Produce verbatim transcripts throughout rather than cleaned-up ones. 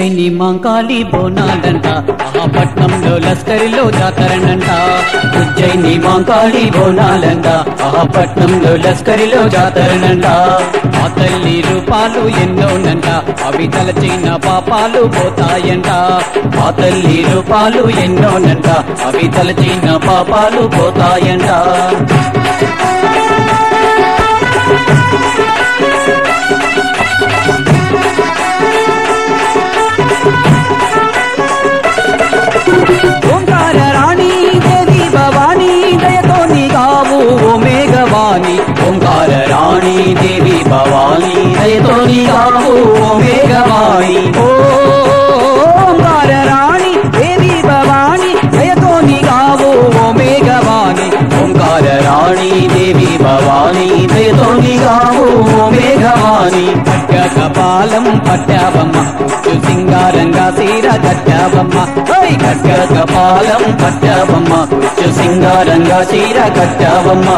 ఉజ్జయిని మాంకాళి బోనాలంట మహాపట్నంలో లస్కరిలో జాతరనంట ఉజ్జయిని మాంకాళి బోనాలంట మహాపట్నంలో లస్కరిలో జాతరనంట ఆ తల్లి రూపాలు ఎన్నోనంట అవి తలచిన పాపాలు పోతాయంట ఆ తల్లి రూపాలు ఎన్నోనంట అవి తలచిన పాపాలు పోతాయంట ఓంకార రాణి దేవి భవానీ దయతో నీగావు ఓ మేఘవాణి ఓంకార రాణి దేవి భవానీ దయతో నీగావు ఓ మేఘవాణి ఓంకార రాణి దేవి భవానీ దయతో నీగావు ఓ మేఘవాణి ఓంకార రాణి దేవి భవానీ దయతో నీగావు ఓ మేఘవాణి కపాలం పట్టావమ్మ ఉచ్చు సింగారంగా సీర కట్టావమ్మ ఖడ్గ కపాలం పట్టావమ్మ ఉచ్చు సింగారంగా సీర కట్టావమ్మ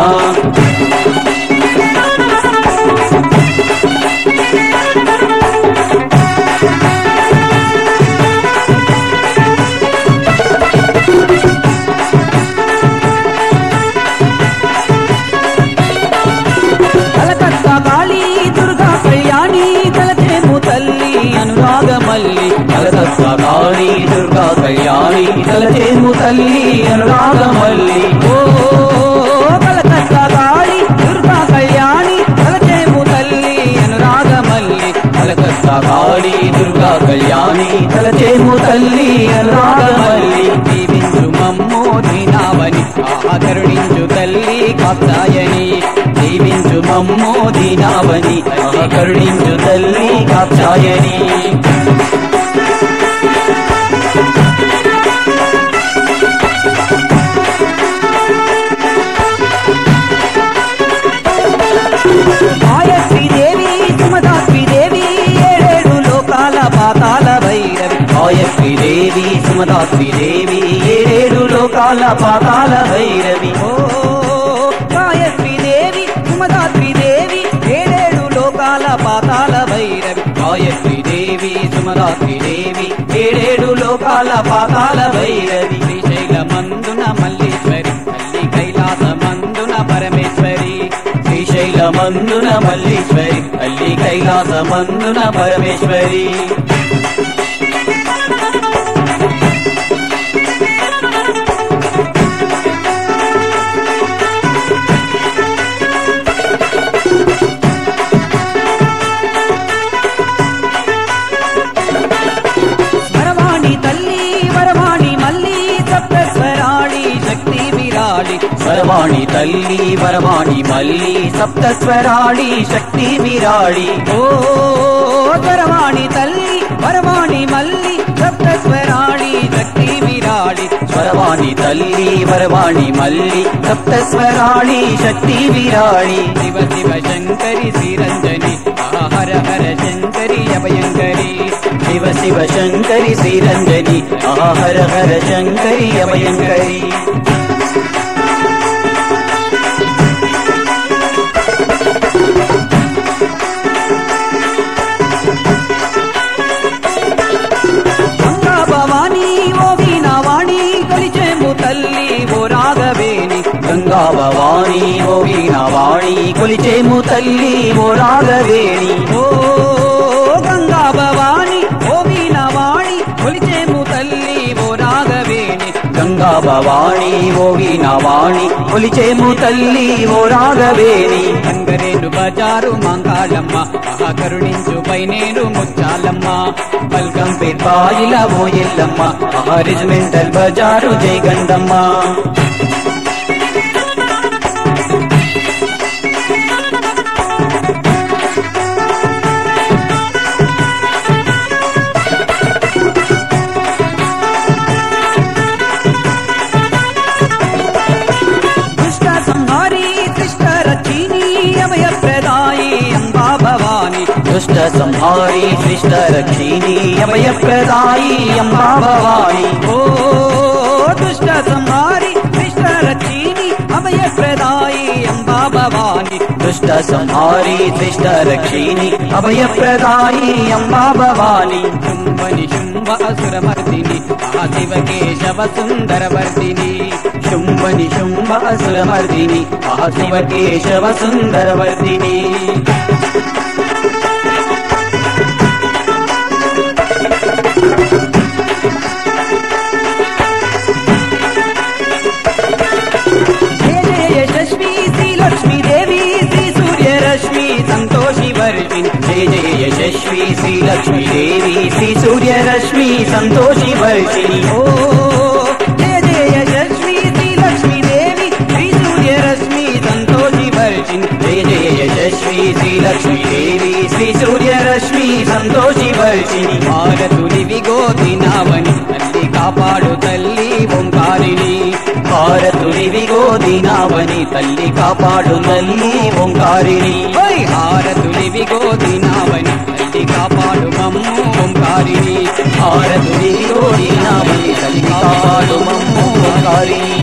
కలకత్తా కాళీ దుర్గా కళ్యాణి తలచేము తల్లి అనురాగమల్లి కలకత్తా కాళీ దుర్గా కళ్యాణి తలచేము తల్లి అనురాగమల్లి ఓ కలకత్తా కాళీ దుర్గా కళ్యాణి తలచేము తల్లి అనురాగమల్లి కలకత్తా కాళీ దుర్గా కళ్యాణి తలచేము తల్లి అనురాగమల్లి దీవించు మమ్మో దీనావని ఆకరుణించు తల్లి కాత్యాయని దీవించు మమ్మో దీనావని ఆకరుణించు తల్లి కాత్యాయని ఆయశ్రీదేవి సుమదాత్రిదేవి ఏడేడు లోకాల పాతాల భైరవి ఆయశ్రీదేవి సుమదాత్రిదేవి ఏడేడు లోకాల పాతాల భైరవి ఓ ఆయశ్రీదేవి సుమదాత్రిదేవి ఏడేడు లోకాల పాతాల భైరవి ఆయశ్రీదేవి సుమదాత్రిదేవి ఏడేడు లోకాల పాతాల భైరవి శ్రీశైలమందున మల్లీశ్వరి తల్లి కైలాసమందున పరమేశ్వరి శ్రీశైలమందున మల్లీశ్వరి తల్లి కైలాసమందున పరమేశ్వరి వరవాణి తల్లి వరవాణి మల్లి సప్తస్వరాళి శక్తి విరాళి ఓ వరవాణి తల్లి వరవాణి మల్లి సప్తస్వరాళి శక్తి విరాళి వరవాణి తల్లి వరవాణి మల్లి సప్తస్వరాళి శక్తి విరాళి శివ శివ శంకరి శ్రీరంజని హర హర శంకరి అభయంకరి శివ శివ శంకరి శ్రీరంజని హర హర శంకరి అభయంకరి గంగా భవానీ ఓ వీణావాణి కొలిచేము తల్లి ఓ రాగవేణి ఓ గంగా భవానీ ఓ వీణావాణి కొలిచేము తల్లి ఓ రాగవేణి గంగా భవానీ ఓ వీణావాణి కొలిచేము తల్లి ఓ రాగవేణి గంగరేను బజారు మంగాళమ్మ కరుణించు పైనేరు ముచ్చాలమ్మ బల్గం పేర్పాయిల ఓ ఎల్లమ్మ రిజిమెంటల్ బజారు జయగండమ్మ దుష్ట సంహారి సృష్ట రక్షిణి అభయ ప్రదాయి అంబా భవాని ఓ దుష్ట సంహారి సృష్ట రక్షిణి అభయ ప్రదాయి అంబా భవాని దుష్ట సంహారి శిష్ట రక్షిణి అభయప్రదాయి అంబా భవాని శుంభని శుంభ అసురమర్దిని మహాశివ కేశవ సుందరవర్దిని శుంభని శుంభ అసురమర్దిని మహాశివ కేశవ సుందరవర్దిని जय जय यशस्वी श्री लक्ष्मी देवी श्री सूर्य रश्मि संतोषी वर्षिणी ओ जय जय यशस्वी श्री लक्ष्मी देवी श्री सूर्य रश्मि संतोषी वर्षिणी जय जय यशस्वी श्री लक्ष्मी देवी श्री सूर्य रश्मि संतोषी वर्षिणी భారతుని విగోదినావని తల్లి కాపాడు తల్లి ఓంకారిణి భారతుని విగోదినావని తల్లి కాపాడు తల్లి ఓంకారిణి హారతుని విగోదినావని తల్లి కాపాడు మమ్ము ఓంకారిణి భారతుని విగోదినావని తల్లి కాపాడు మమ్ము ఓంకారిణి